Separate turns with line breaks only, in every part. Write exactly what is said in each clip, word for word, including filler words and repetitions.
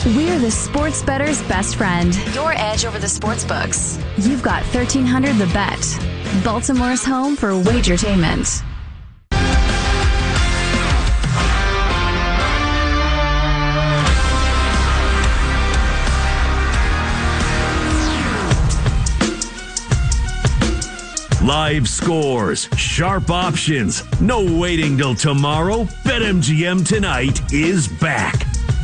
We're the sports bettor's best friend.
Your edge over the sports books.
You've got thirteen hundred The Bet, Baltimore's home for wagertainment.
Live scores, sharp options, no waiting till tomorrow. BetMGM Tonight is back.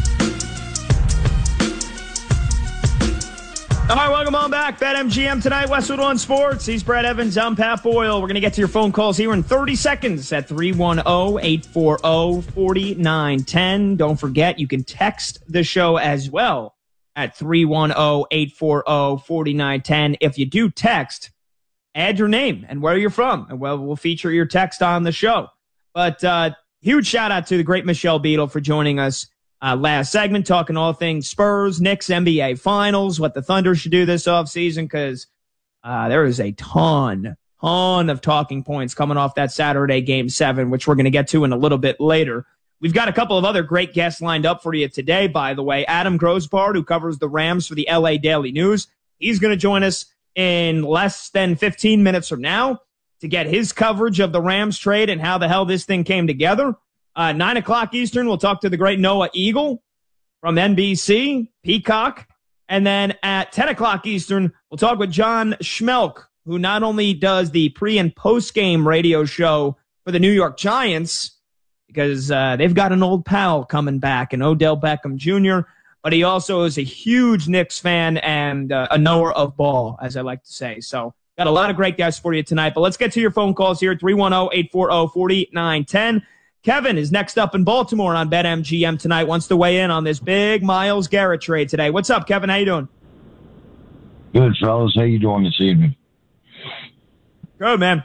All right, welcome on back. BetMGM Tonight, Westwood One Sports. He's Brad Evans. I'm Pat Boyle. We're going to get to your phone calls here in thirty seconds at three one zero, eight four zero, four nine one zero. Don't forget, you can text the show as well at three one zero, eight four zero, four nine one zero. If you do text, add your name and where you're from, and we'll, we'll feature your text on the show. But uh, huge shout-out to the great Michelle Beadle for joining us Uh, last segment, talking all things Spurs, Knicks, N B A Finals, what the Thunder should do this offseason, because uh, there is a ton, ton of talking points coming off that Saturday Game seven, which we're going to get to in a little bit later. We've got a couple of other great guests lined up for you today, by the way. Adam Grossbard, who covers the Rams for the L A Daily News, he's going to join us in less than fifteen minutes from now to get his coverage of the Rams trade and how the hell this thing came together. Uh, nine o'clock Eastern, we'll talk to the great Noah Eagle from N B C, Peacock. And then at ten o'clock Eastern, we'll talk with John Schmelk, who not only does the pre- and post-game radio show for the New York Giants, because uh, they've got an old pal coming back, and Odell Beckham Junior, but he also is a huge Knicks fan and uh, a knower of ball, as I like to say. So got a lot of great guests for you tonight. But let's get to your phone calls here, three one zero, eight four zero, four nine one zero. Kevin is next up in Baltimore on BetMGM Tonight, wants to weigh in on this big Myles Garrett trade today. What's up, Kevin? How you doing?
Good, fellas. How you doing this evening?
Good, man.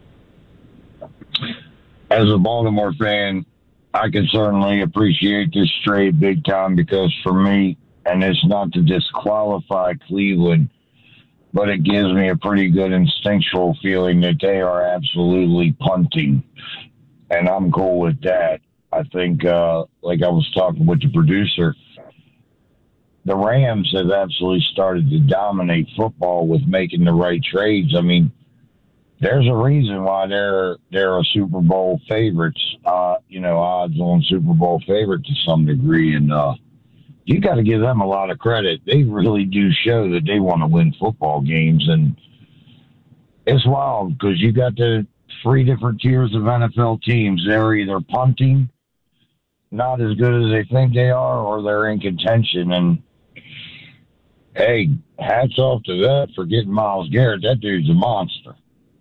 As a Baltimore fan, I can certainly appreciate this trade big time, because for me, and it's not to disqualify Cleveland, but it gives me a pretty good instinctual feeling that they are absolutely punting. And I'm cool with that. I think, uh, like I was talking with the producer, the Rams have absolutely started to dominate football with making the right trades. I mean, there's a reason why they're they're a Super Bowl favorites, uh, you know, odds on Super Bowl favorite to some degree. And uh, you got to give them a lot of credit. They really do show that they want to win football games. And it's wild because you got the three different tiers of N F L teams. They're either punting, not as good as they think they are, or they're in contention. And, hey, hats off to that for getting Myles Garrett. That dude's a monster.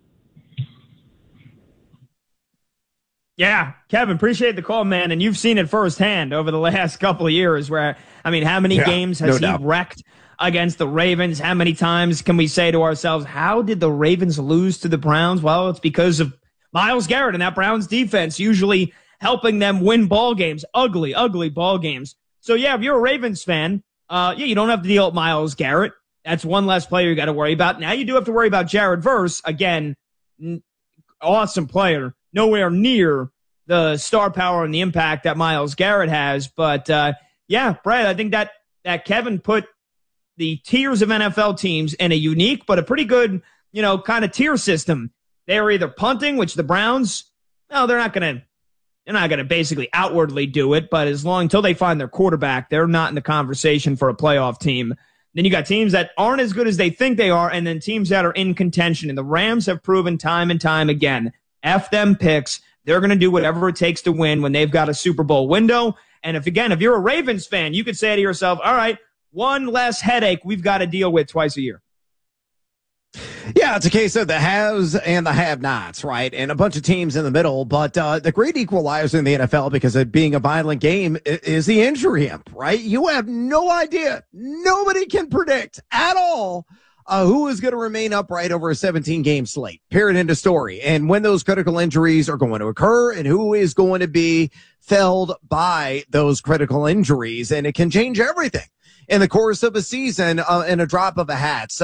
Yeah, Kevin, appreciate the call, man. And you've seen it firsthand over the last couple of years where, I mean, how many yeah, games has no he doubt. wrecked against the Ravens? How many times can we say to ourselves, how did the Ravens lose to the Browns? Well, it's because of Myles Garrett and that Browns defense usually helping them win ball games, ugly, ugly ball games. So, yeah, if you're a Ravens fan, uh, yeah, you don't have to deal with Myles Garrett. That's one less player you got to worry about. Now you do have to worry about Jared Verse. Again, n- awesome player, nowhere near the star power and the impact that Myles Garrett has. But, uh, yeah, Brad, I think that, that Kevin put the tiers of N F L teams in a unique but a pretty good, you know, kind of tier system. They're either punting, which the Browns, no, they're not going to, they're not going to basically outwardly do it, but as long until they find their quarterback, they're not in the conversation for a playoff team. Then you got teams that aren't as good as they think they are, and then teams that are in contention. And the Rams have proven time and time again, F them picks. They're going to do whatever it takes to win when they've got a Super Bowl window. And if, again, if you're a Ravens fan, you could say to yourself, all right, one less headache we've got to deal with twice a year.
Yeah, it's a case of the haves and the have-nots, right? And a bunch of teams in the middle. But uh, the great equalizer in the N F L, because of being a violent game, is the injury imp, right? You have no idea. Nobody can predict at all uh, who is going to remain upright over a seventeen-game slate. Period, end of story. And when those critical injuries are going to occur and who is going to be felled by those critical injuries. And it can change everything in the course of a season uh, in a drop of a hat. So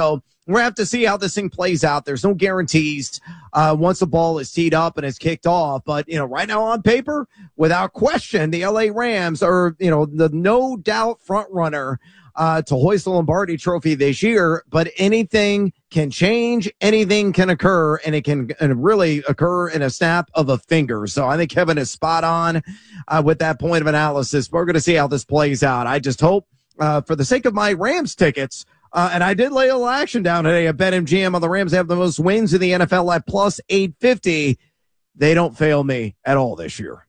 we're going to have to see how this thing plays out. There's no guarantees uh, once the ball is teed up and it's kicked off. But, you know, right now on paper, without question, the L A Rams are, you know, the no doubt front runner uh, to hoist the Lombardi Trophy this year. But anything can change, anything can occur, and it can and really occur in a snap of a finger. So I think Kevin is spot on uh, with that point of analysis. We're going to see how this plays out. I just hope, uh, for the sake of my Rams tickets, Uh, and I did lay a little action down today at BetMGM on the Rams. They have the most wins in the N F L at plus eight fifty. They don't fail me at all this year.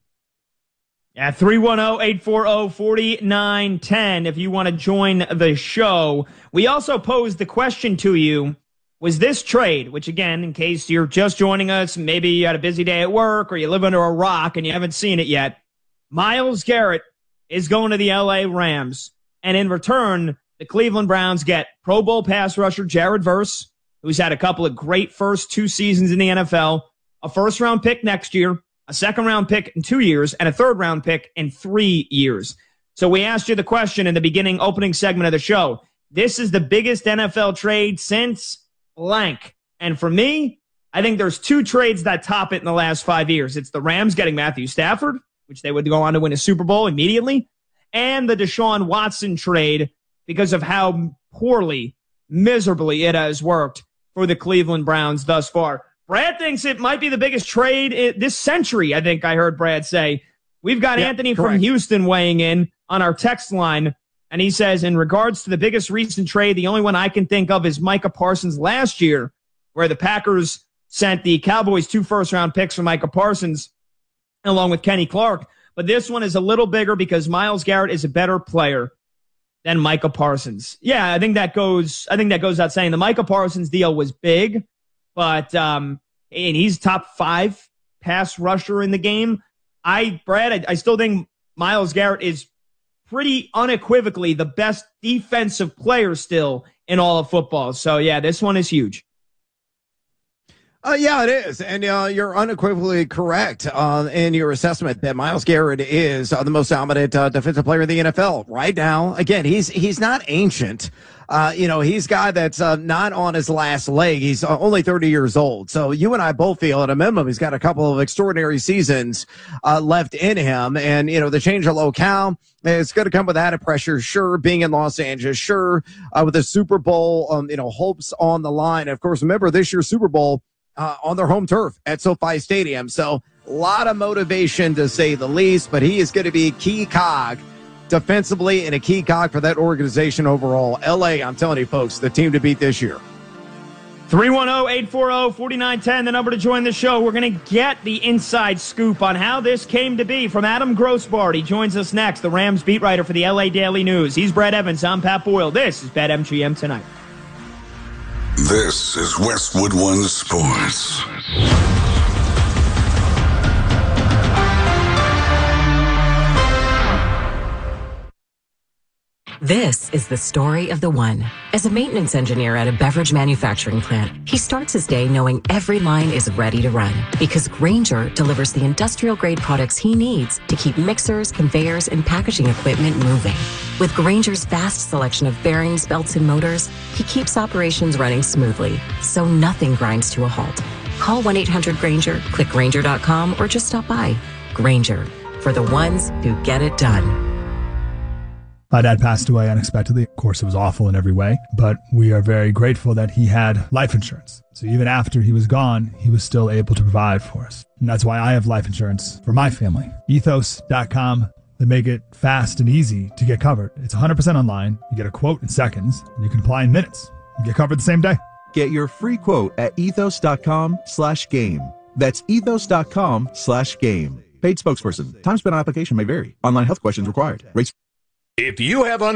At three one zero, eight four zero, four nine one zero if you want to join the show. We also posed the question to you, was this trade, which again, in case you're just joining us, maybe you had a busy day at work or you live under a rock and you haven't seen it yet, Myles Garrett is going to the L A Rams, and in return, the Cleveland Browns get Pro Bowl pass rusher Jared Verse, who's had a couple of great first two seasons in the N F L, a first-round pick next year, a second-round pick in two years, and a third-round pick in three years. So we asked you the question in the beginning opening segment of the show. This is the biggest N F L trade since blank. And for me, I think there's two trades that top it in the last five years. It's the Rams getting Matthew Stafford, which they would go on to win a Super Bowl immediately, and the Deshaun Watson trade, because of how poorly, miserably it has worked for the Cleveland Browns thus far. Brad thinks it might be the biggest trade in this century, I think I heard Brad say. We've got yep, Anthony correct. from Houston weighing in on our text line, and he says, in regards to the biggest recent trade, the only one I can think of is Micah Parsons last year, where the Packers sent the Cowboys two first-round picks for Micah Parsons, along with Kenny Clark. But this one is a little bigger because Myles Garrett is a better player than Micah Parsons. Yeah, I think that goes, I think that goes without saying. The Micah Parsons deal was big, but, um, and he's top five pass rusher in the game. I, Brad, I, I still think Myles Garrett is pretty unequivocally the best defensive player still in all of football. So yeah, this one is huge.
Uh, yeah, it is. And uh, you're unequivocally correct uh, in your assessment that Myles Garrett is uh, the most dominant uh, defensive player in the N F L right now. Again, he's he's not ancient. Uh, you know, he's a guy that's uh, not on his last leg. He's uh, only thirty years old. So you and I both feel at a minimum he's got a couple of extraordinary seasons uh, left in him. And, you know, the change of locale, it's going to come with added pressure. Sure, being in Los Angeles. Sure, uh, with the Super Bowl, um, you know, hopes on the line. And of course, remember this year's Super Bowl, Uh, on their home turf at SoFi Stadium. So a lot of motivation to say the least, but he is going to be a key cog defensively and a key cog for that organization overall. L A, I'm telling you folks, the team to beat this year.
three one zero, eight four zero, four nine one zero, the number to join the show. We're going to get the inside scoop on how this came to be from Adam Grossbart. He joins us next, the Rams beat writer for the L A Daily News. He's Brad Evans. I'm Pat Boyle. This is BetMGM Tonight.
This is Westwood One Sports.
This is the story of the one. As a maintenance engineer at a beverage manufacturing plant, he starts his day knowing every line is ready to run because Grainger delivers the industrial-grade products he needs to keep mixers, conveyors, and packaging equipment moving. With Grainger's vast selection of bearings, belts, and motors, he keeps operations running smoothly, so nothing grinds to a halt. Call one eight hundred Grainger, click Grainger dot com, or just stop by. Grainger, for the ones who get it done.
My dad passed away unexpectedly. Of course, it was awful in every way, but we are very grateful that he had life insurance. So even after he was gone, he was still able to provide for us. And that's why I have life insurance for my family. ethos dot com. They make it fast and easy to get covered. It's one hundred percent online. You get a quote in seconds, and you can apply in minutes. You get covered the same day.
Get your free quote at ethos dot com slash game. That's ethos dot com slash game. Paid spokesperson. Time spent on application may vary. Online health questions required. Rates.
If you have